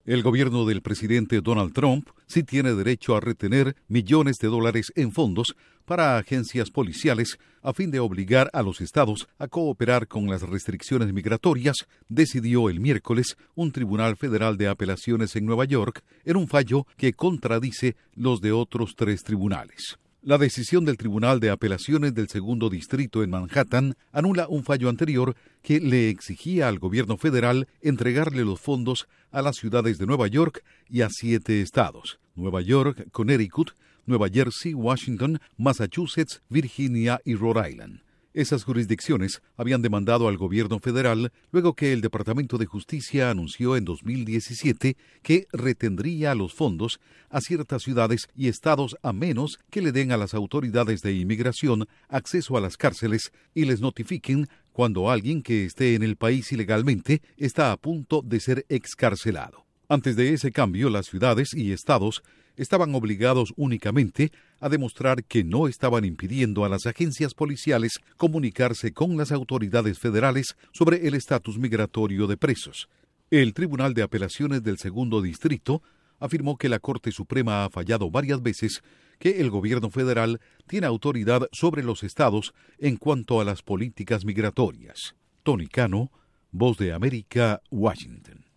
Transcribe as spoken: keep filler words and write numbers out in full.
El gobierno del presidente Donald Trump sí tiene derecho a retener millones de dólares en fondos para agencias policiales a fin de obligar a los estados a cooperar con las restricciones migratorias, decidió el miércoles un tribunal federal de apelaciones en Nueva York en un fallo que contradice los de otros tres tribunales. La decisión del Tribunal de Apelaciones del Segundo Distrito en Manhattan anula un fallo anterior que le exigía al gobierno federal entregarle los fondos a las ciudades de Nueva York y a siete estados: Nueva York, Connecticut, Nueva Jersey, Washington, Massachusetts, Virginia y Rhode Island. Esas jurisdicciones habían demandado al gobierno federal luego que el Departamento de Justicia anunció en dos mil diecisiete que retendría los fondos a ciertas ciudades y estados a menos que le den a las autoridades de inmigración acceso a las cárceles y les notifiquen cuando alguien que esté en el país ilegalmente está a punto de ser excarcelado. Antes de ese cambio, las ciudades y estados estaban obligados únicamente a demostrar que no estaban impidiendo a las agencias policiales comunicarse con las autoridades federales sobre el estatus migratorio de presos. El Tribunal de Apelaciones del Segundo Distrito afirmó que la Corte Suprema ha fallado varias veces que el gobierno federal tiene autoridad sobre los estados en cuanto a las políticas migratorias. Tony Cano, Voz de América, Washington.